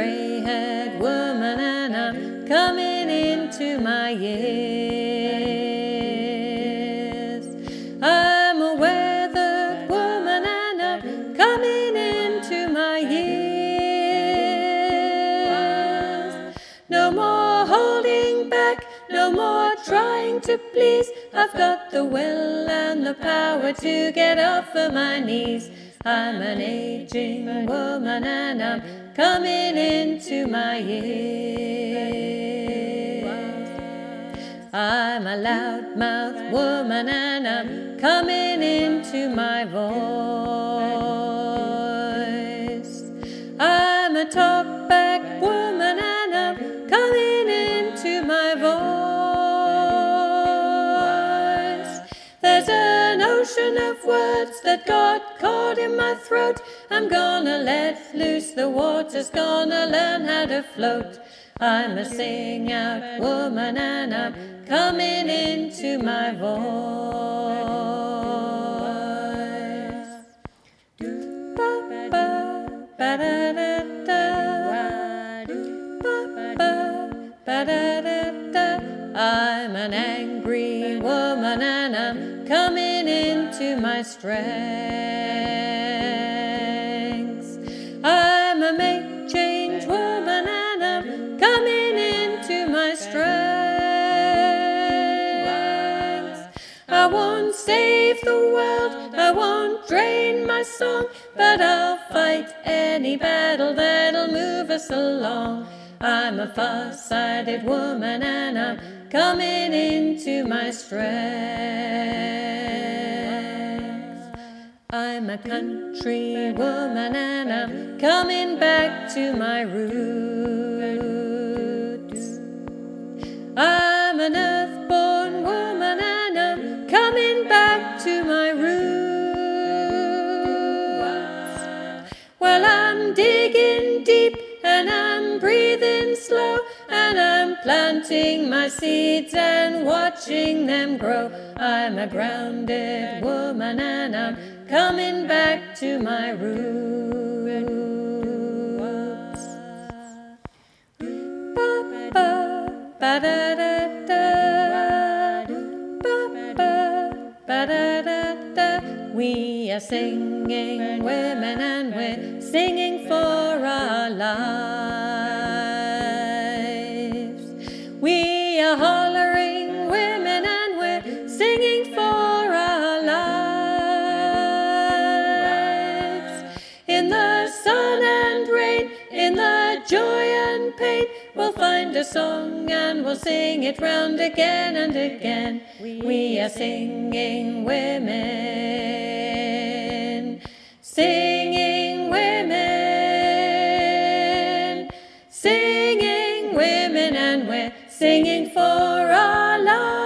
gray-haired woman and I'm coming into my years. I'm a weathered woman and I'm coming into my years. No more holding back, no more trying to please. I've got the will and the power to get off of my knees. I'm an aging woman and I'm coming into my years. I'm a loud-mouthed woman and I'm coming into my voice. I'm a talk-back woman and I'm coming into my voice. There's an ocean of words that got caught in my throat. I'm gonna let loose the water's gonna learn how to float. I'm a sing-out woman and I'm coming into my voice. Ba-ba, ba-da-da-da. Ba-ba, ba-da-da-da. I'm an angry woman and I'm coming into my strengths. I'm a make change woman and I'm coming into my strengths. I won't save the world, I won't drain my song, but I'll fight any battle that'll move us along. I'm a far-sighted woman and I'm coming into my strength. I'm a country woman and I'm coming back to my roots. I'm an earth-born woman and I'm coming back to my roots. Well, I'm digging deep and I'm breathing slow, and I'm planting my seeds and watching them grow. I'm a grounded woman and I'm coming back to my roots. Ba-ba, ba-da-da-da. Ba-ba, ba-da-da-da. We are singing women and we're singing for our lives. We are hollering women and we're singing for our lives. In the sun and rain, in the joy and pain, we'll find a song and we'll sing it round again and again. We are singing women, singing women, singing women, and we're singing for our lives.